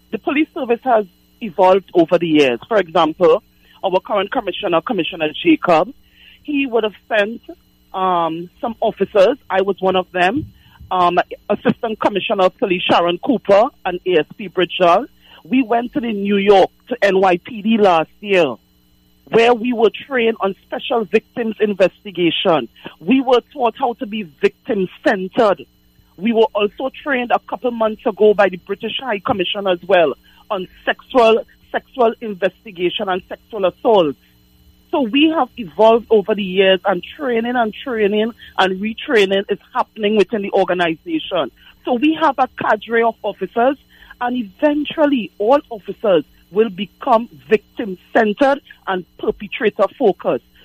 the police service has evolved over the years. For example, our current commissioner, Commissioner Jacob, he would have sent some officers. I was one of them. Assistant Commissioner of Police Sharon Cooper and ASP Bridgell. We went to New York, to NYPD last year, where we were trained on special victims investigation. We were taught how to be victim-centered. We were also trained a couple months ago by the British High Commission as well on sexual investigation and sexual assault. So we have evolved over the years, and training and retraining is happening within the organization. So we have a cadre of officers, and eventually all officers will become victim-centered and perpetrator-focused.